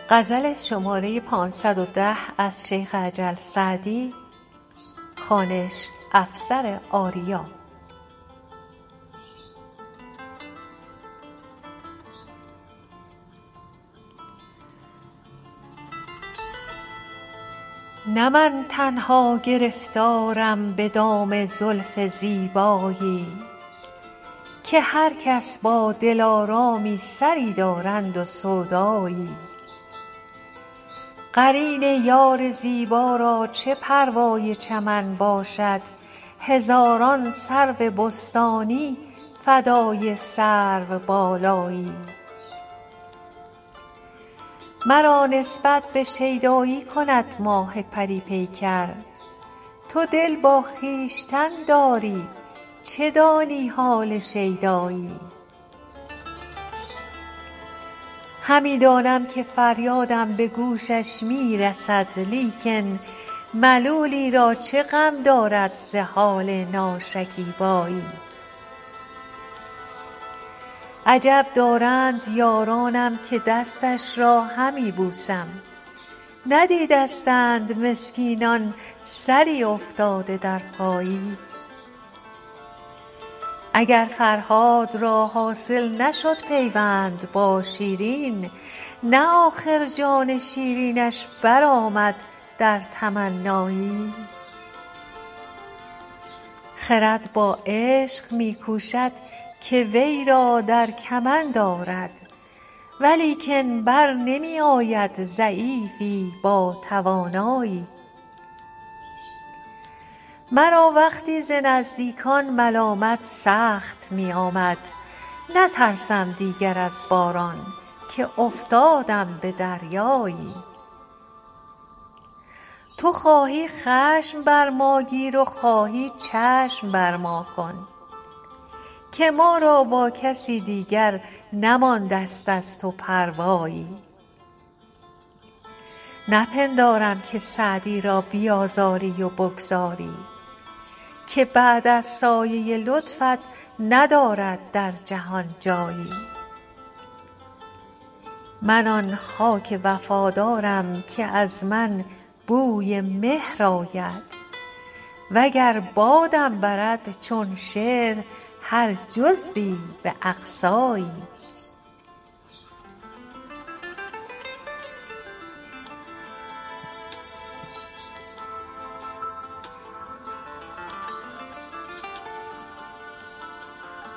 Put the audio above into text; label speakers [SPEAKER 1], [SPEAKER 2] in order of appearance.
[SPEAKER 1] غزل شماره 510 از شیخ اجل سعدی، خوانش افسر آریا. نه من تنها گرفتارم به دام زلف زیبایی، که هر کس با دلارامی سری دارند و سودایی. قرین یار زیبا را چه پروای چمن باشد، هزاران سرو بستانی فدای سرو بالایی. مرا نسبت به شیدایی کند ماه پری پیکر، تو دل با خویشتن داری چه دانی حال شیدایی. همی دانم که فریادم به گوشش می رسد، لیکن ملولی را چه غم دارد ز حال ناشکیبایی. عجب دارند یارانم که دستش را همی بوسم، ندیدستند مسکینان سری افتاده در پایی. اگر فرهاد را حاصل نشد پیوند با شیرین، نه آخر جان شیرینش برآمد در تمنایی. خرد با عشق می کوشد که وی را در کمند آرد، ولیکن بر نمی آید ضعیفی با توانایی. مرا وقتی ز نزدیکان ملامت سخت می آمد، نترسم دیگر از باران که افتادم به دریایی. تو خواهی خشم بر ما گیر و خواهی چشم بر ما کن، که ما را با کسی دیگر نماندست از تو پروایی. نپندارم که سعدی را بیازاری و بگذاری، که بعد از سایه لطفت ندارد در جهان جایی. من آن خاک وفادارم که از من بوی مهر آید، وگر بادم برد چون شعر هر جزوی به اقصایی.